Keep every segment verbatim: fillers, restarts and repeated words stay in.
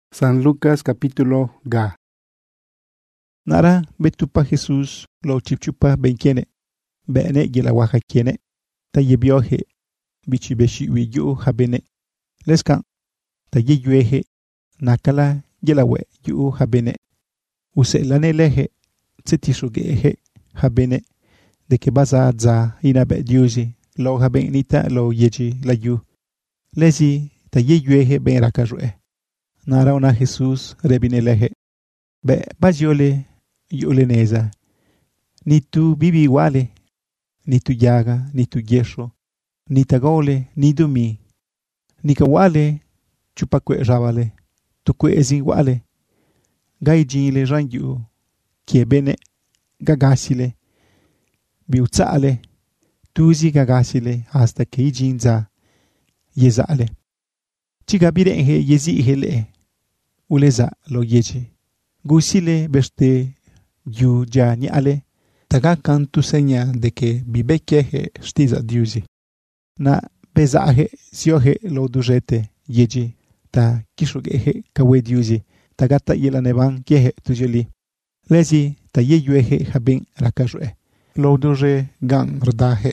San Lucas capítulo ga. Nara betupa Jesús lo chipchupa benkiene. Bene gila waha kiene. Ta yebiohe. Bichi beshi wiyu habene. Leskan. Ta yeyuehe. Nakala gilawe yu habene. Uselane lehe. Tsetishugehe habene. De que baza za inabe diuzi. Lo habenita lo yeji la yu. Lezi ta yeyuehe ben rakajue. Nara una Jesús rebineleje. Be baziole yuleneza. Ni tu bibi wale. Ni tu yaga, ni tu yesho. Ni tagole, ni dumi. Ni kawale, chupakwe ravale. Tu kwe ezin wale. Gaijinle ranyu. Kiebene, gagasile. Biutsale. Tuzi gagasile hasta que ijinza. Yezale. Chigabire he yezi hele. Uleza lo yeji. Gusile beste yu ja ni ale. Taga kantu senya de que bibekehe stiza diuzi. Na bezahe siohe lo dujete yeji. Ta kishugehe kawe diuzi. Tagata yela nevan kehe tujeli. Lezi ta yeyuehe habin rakajue. Lo duje gan rdahe.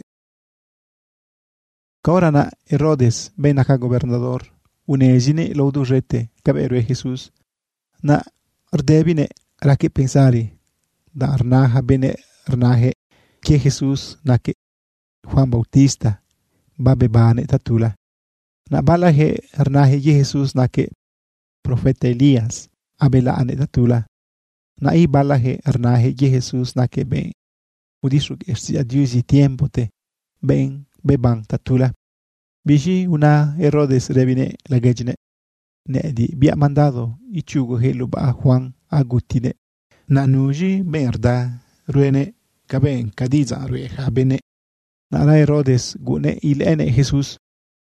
Kaorana Herodes ben acá gobernador. Unezine lo dujete kaberue Jesús. Na rdebine rake pensari. Da arnaha bene arnahe. Que Jesús na que Juan Bautista. Babe bane tatula. Na balahe arnahe ye Jesús na que profeta Elías. Abela ane tatula. Na i balahe arnahe ye Jesús na que ben. Udishuk esti adiusi tiempo te. Ben beban tatula. Biji una Herodes rebine la gejne. Ne di bia mandado y chugo heluba a Juan agutine. Na nuji merda ruene kaben kadiza rue habene. Na la Herodes gune il ene Jesús.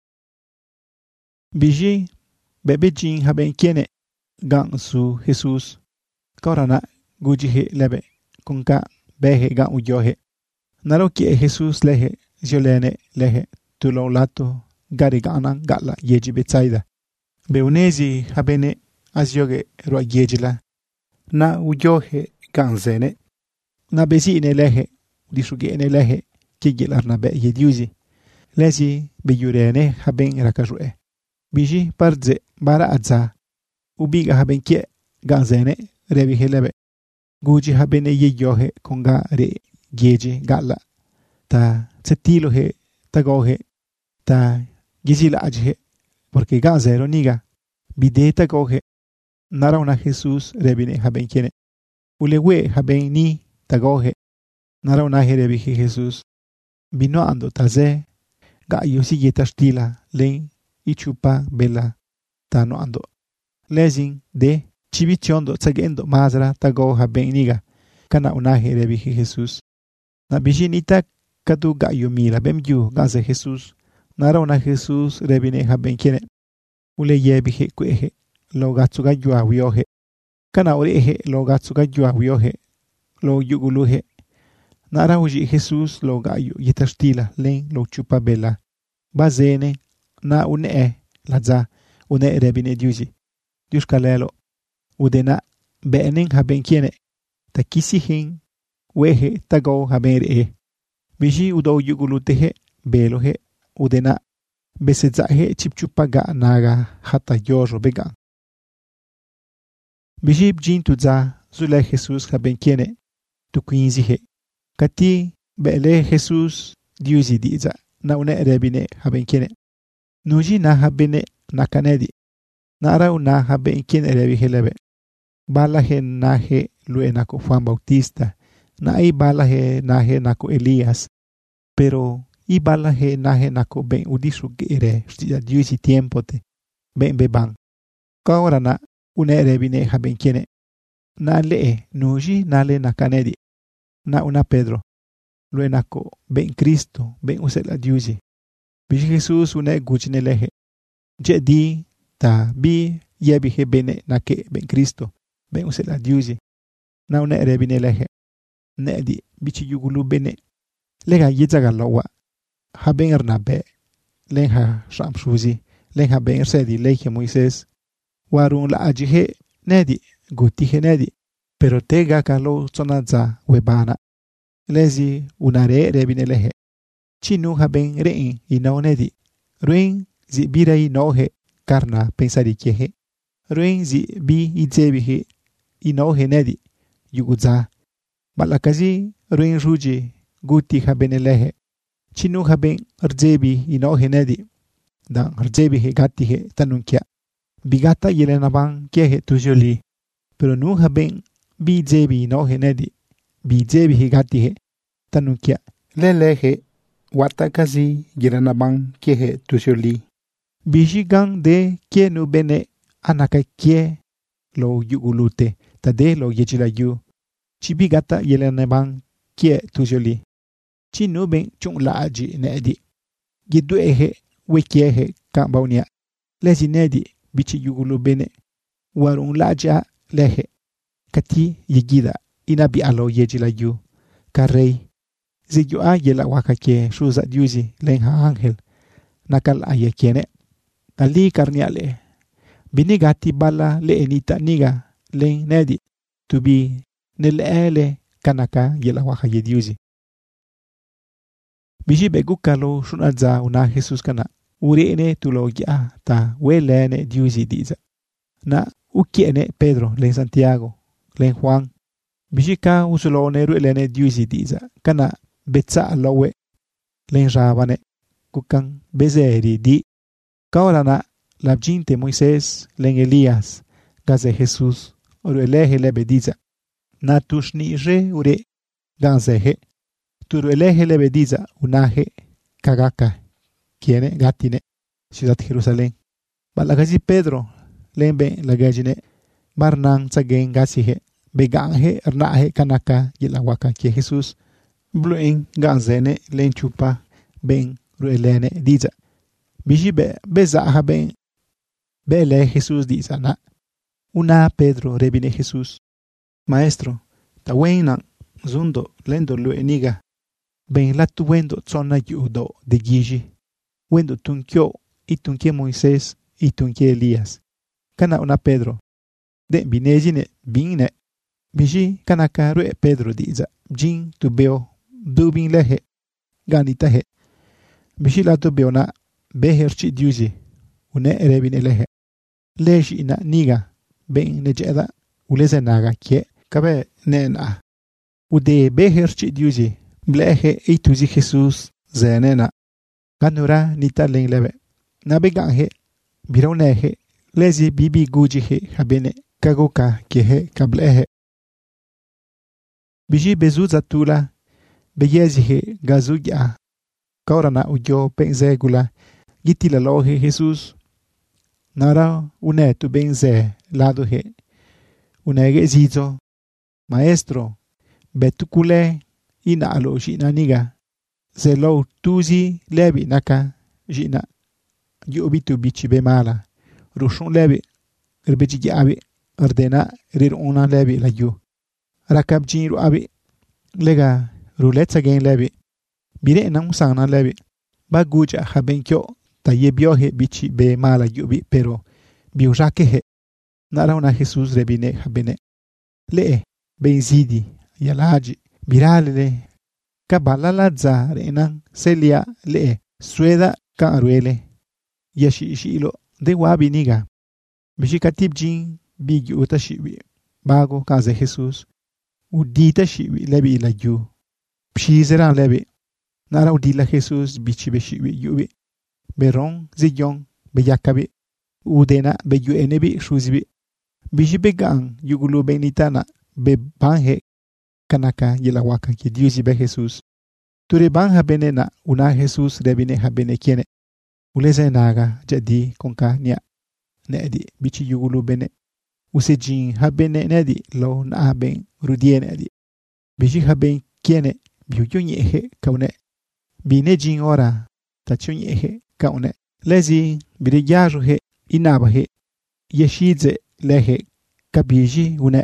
Biji bebejin haben kiene gan su Jesús. Korana gujihe lebe kunka behe gan uyohe. Naro kie Jesús lehe ziolene lehe tulo lato gari ganan gala yeji betsaida. Beunezi habene azioge roa yejila. Na uyohe ganzene. Na bezine lehe udisugene lehe kigilar na be yediuzi. Lezi beyurene haben rakajue. Biji parze bara adza. Ubiga haben kie ganzene revi helebe. Guji habene yeyohe konga re yeji gala. Ta tsetilohe tagohe. Ta gizila ajhe. Porque ganzero niga. Bideta gohe. Nara una Jesús rebine haben kiene. Ulewe haben ni tagohe. Nara una herebihe Jesús. Bino ando taze. Ga yo siguieta stila. Len y chupa bela. Ta no ando. Lezin de chibichondo tsagendo mazra tago haben niga. Kana una herebihe Jesús. Na bijinita kadu ga yo mila bem yu ganze Jesús. Nara una Jesús rebine haben kiene. Ule yebihe kwehe. Lo gatsuga yua wiohe. Kana orehe lo gatsuga yua wiohe. Lo yuguluhe. Nara uji Jesús lo gayo yitastila len lo chupa bela. Bazene na une laza une rebine diuzi. Dius kalelo. Udena beenen haben kiene. Ta kisihin wehe tago haben re. Biji udo yugulutehe belohe. Udena besezahe chipchupa ga naga hata yojo began. Bijib jintu za zule Jesús haben kiene. Tu quinzihe. Kati bele Jesús diuzi diza. Na une rebine haben kiene. Nuji na habene na kanedi. Nara una haben kiene rebi helebe. Balahe nahe lue nako Juan Bautista. Na i balahe nahe nako Elías. Pero i balahe nahe nako ben udisu gere. Stida diuzi tiempo te. Ben beban. Kaora na une rebine haben kiene. Na lee nuji na le na kanedi. Na una Pedro. Lue nako ben Cristo ben usela diuzi. Biji Jesús une gujine lehe. Je di ta bi yebihe bene nake ben Cristo ben usela diuzi. Na une rebine lehe. Ne di bichi yugulu bene. Lega yezaga lawa. Haben ernabe. Lenha shamshuzi. Lenha ben ersedi lehe Moises. warun la ajihe nedi gutihe nedi pero tega kalo tsonaza webana lezi unare rebinelehe chinu haben rein inau nedi ruin zi birai nohe karna pensari kiehe ruin zi bi idzebihe inohe nedi yuguza balakazi ruin ruji guti habenelehe chinu haben rzebi inohe nedi dan rzebihe gatihe tanunkia bigata yelenabang kiehe tujoli pero nu haben bi zebi inohe nedi bi zebihe gatihe tanunkia lelehe watakazi yelenabang kiehe tujoli bijigang de kienu bene anaka kie lo yugulute tade lo yejilayu chibigata yelenabang kie tujoli chinu ben chung laaji nedi giduehe wekiehe kambaunia lezi nedi bichi yugulu bene warun laja lehe kati yigida inabi alo yejilayu karei zigyo a yela wakake shuza diuzi lenha angel nakal ayekiene ali karniale binigati bala le enita niga len nedi tubi neleele kanaka yela waka yediuzi biji begukalo shunaza una Jesus kana urene tulogia ta welene diuzi diza na ukiene Pedro len Santiago len Juan biji ka usulone ruelene diuzi diza kana betsa lowe len rabane kukan bezeri di kaorana labjinte Moisés len Elías gaze Jesus ruelehe lebediza na tushni re ure ganzehe turuelehe lebediza unahe kagaka kiene gatine ciudad Jerusalén balagazi Pedro lembe lagajine marnang tsagen gasihe beganghe arnahe kanaka yelawaka ke Jesus bluen ganzene len chupa ben ruelene diza bijibe beza haben bele Jesus diza na una Pedro rebine Jesus maestro tawena zundo lendo lueniga ben latu wendo tsona yudo de giji wendo tunkyo itunke Moisés itunke Elías kana una Pedro de binejine binne biji kana karu e Pedro diza jin tubeo dubin lehe ganita he biji la tubeo na beherchi diuzi une erebine lehe leji ina niga ben nejeda uleze naga kie kabe nena ude beherchi diuzi blehe eituzi Jesus zenena ganura nita len lebe nabeganhe bironehe lezi bibi gujihe habene kagoka kehe kablehe biji bezuza tula beyezihe gazuya kaurana ujo penzegula gitila lohe Jesus nara unetu benze lado he unege zizo maestro betukule ina alo jina niga zelo tuzi lebi naka jina yubitu bichi be mala rushun lebi rbeji abi ardena rir una lebi la yu rakab jiru abi lega ruletsa gen lebi bire na musana lebi baguja habenkyo tayebiohe bichi be mala yubi pero biurakehe nara una Jesus rebine habene le benzidi yalaji birale kabalala za renan celia le sueda karuele yashi shilo de wabiniga bishikatib jin bigi utashibi bago kaze Jesus udita shibi lebi la yu pshizera lebi nara udila Jesus bichi beshibi yubi beron ziyon beyakabi udena beyu enebi shuzibi bijibegang yugulu benitana be banhe kanaka yelawaka ki diuzi be Jesus ture bangha benena una Jesus rebine habene kiene uleze naga jadi konka nia nedi bichi yugulu bene usejin habene nedi lo na ben rudie nedi biji haben kiene biujonyehe kaune binejin ora tachonyehe kaune lezi biriyajuhe inabahe yeshize lehe kabiji une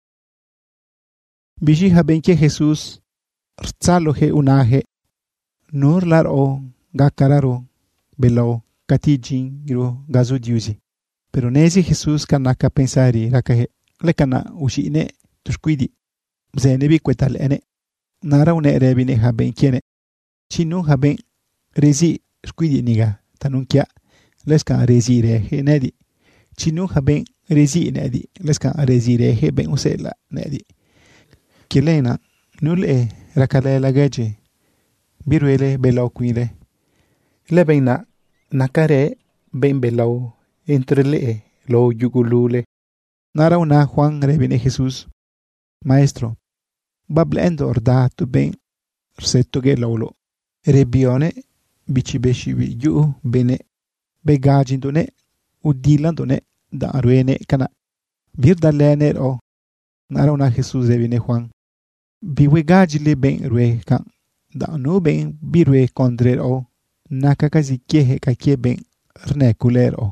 biji haben ke Jesus rtsalohe unahe nur lar o gakararo belo katijin giro gazo diuzi Pero nezi Jesus kanaka pensari rakahe lekana ushine tushkuidi. Zene bi kwetal ene. Nara une rebine haben kiene. Chinu haben rezi squidi niga tanunkia leska rezi rehe nedi. Chinu haben rezi nedi leska rezi rehe ben usela nedi. Kilena nule rakale lagaje biruele belau kuile. Lebeina nakare ben belau entre le lo yugulule. Nara una Juan rebine Jesus. Maestro, bablendo orda tu ben rsetto ge laulo. Rebione bicibeshi yu bene begajindone udilandone da ruene kana. Bir dalene o. Nara una Jesus rebine Juan. Biwegajile ben rue kan. Da no ben birue kondre o. Nakakazi kiehe kakie ben rnekuler o.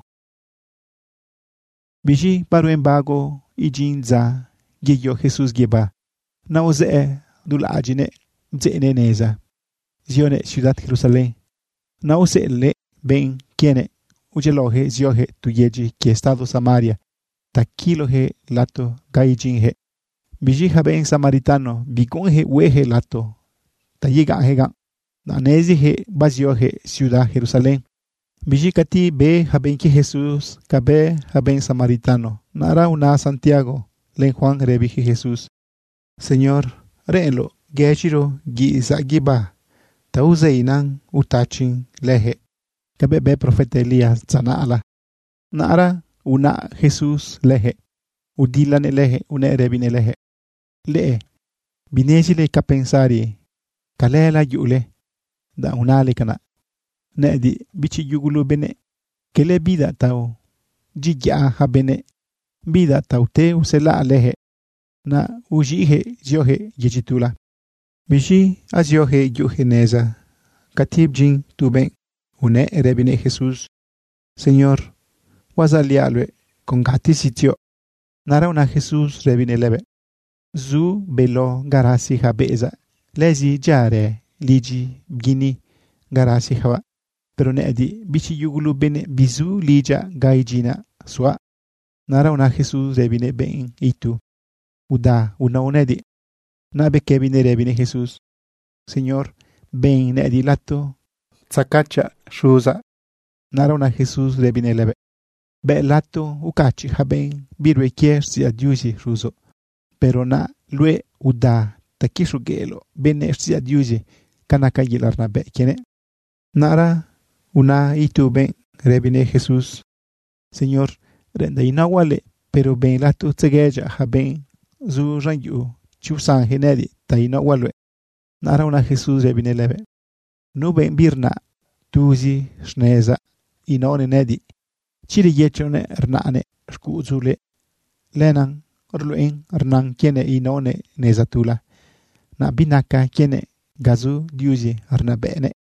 Biji paruen bago ijinza geyo Jesus geba. Na oze dulagine zene neza. Zione ciudad Jerusalén. Na ose le ben kiene ujelohe ziohe tuyeji ki estado Samaria. Takilohe lato gaijinhe. Biji haben samaritano bigonhe wehe lato. Tayiga hegan. Na nezihe baziohe ciudad Jerusalén. Biji kati be haben ki Jesus kabe haben samaritano. Nara una Santiago. Len Juan rebiji Jesus. Señor, reenlo gechiro gi zagiba. Tauzeinan utachin lehe. Kabe be profeta Elías zanaala. Nara una Jesus lehe. Udilane lehe une rebine lehe. Lee. Binesile ka pensari. Kalela yule. Da unale kana. Nedi bichi yugulu bene. Kele bida tau. Jigya ha bene. Bida tau te usela lehe. Na ujihe ziohe yejitula. Bishi aziohe yuhe neza. Katib jin tuben. Une rebine Jesus. Señor, wazalialwe con gati sitio. Nara una Jesus rebine lebe. Zu belo garasi habeza. Lezi jare liji gini garasi hawa. Pero ne adi bichi yugulu bene bizu lija gaijina swa. Nara una Jesus rebine ben itu. Uda una unedi. Nabe kebine rebine Jesus. Señor, ben ne adi lato. Sakacha shuza. Nara una Jesus rebine lebe. Be lato ukachi haben birwe kier si adiusi ruzo. Pero na lue uda takishu gelo bene si adiusi kanaka yilar na be kene. Nara una itu ben rebine Jesus. Señor, renda inawale, pero ben lato tsegeja haben zu ranyu chusan henedi ta inawale. Nara una Jesus rebine lebe. No ben birna tuzi shneza inone nedi. Chiri yechone rnane skuzule. Lenan rluin rnan kiene inone nezatula. Na binaka kiene gazu diuzi rnabene.